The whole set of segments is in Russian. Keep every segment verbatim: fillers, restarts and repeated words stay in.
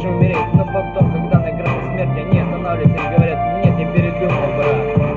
даже умереть, но потом, когда на грани смерти, они останавливаются и говорят: нет, я передумал, брат.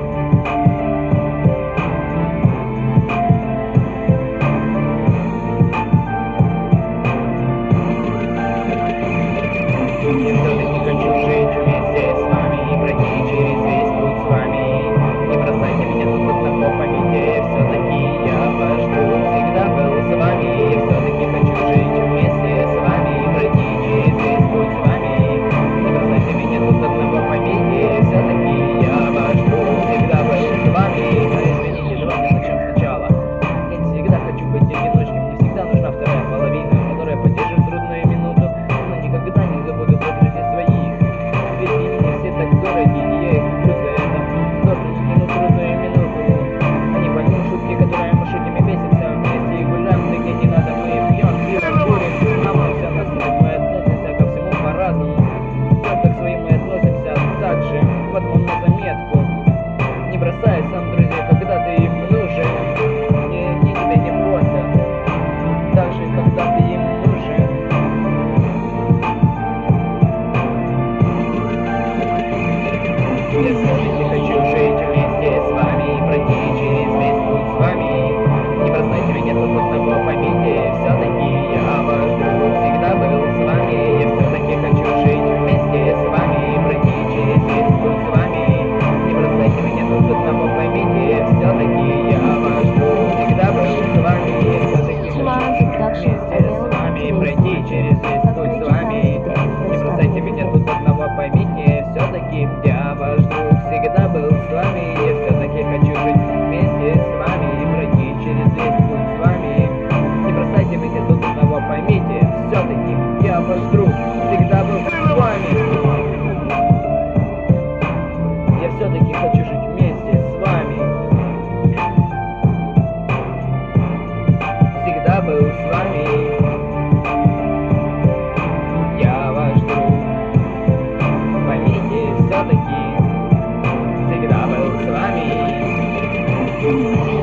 Я все-таки хочу жить вместе с вами и пройти через весь путь с вами. Не бросайте меня тут одного, поймите, все-таки я ваш друг, всегда был с вами. Я все-таки хочу жить вместе с вами и пройти через весь путь с вами. Не бросайте меня тут одного, поймите, все-таки я ваш друг, всегда был с вами. Но извините, давайте начнем сначала. Я не всегда хочу быть одиночкой, мне всегда нужна вторая половина, которая поддержит трудную минуту, но никогда не забуду про друзей своих. Ведь они мне все так дороги, и я их люблю за это. То, что не тяну трудную минуту. Они поймут шутки, которые мы шутим и бесимся вместе и гуляем, да где не надо, мы пьем, пьем, курим. А мы все насрать, мы относимся ко всему по-разному. Только к своим мы относимся так же. Вот вам на заметку. Не бросай сам друзей, когда ты им нужен. Не, не тебя не бросят. Так же, когда ты им нужен. Я все-таки хочу жить вместе с вами и пройти через весь путь с вами. Не бросайте меня тут одного, поймите, все-таки я ваш друг, всегда был с вами. Я все-таки хочу жить вместе с вами и пройти через весь путь с вами. Не бросайте меня тут одного, поймите, все-таки я ваш друг, всегда был с вами. Я все-таки хочу жить вместе с вами и пройти через весь путь с вами. Не бросайте меня тут одного, поймите, все-таки я ваш друг, всегда был с вами. Я все-таки хочу жить вместе с вами и пройти через весь путь с вами. Не бросайте меня тут одного, поймите, все-таки я ваш друг, всегда был с вами. Я все-таки хочу жить вместе с вами. Всегда был с вами. Я ваш друг. Поймите, все-таки всегда был с вами.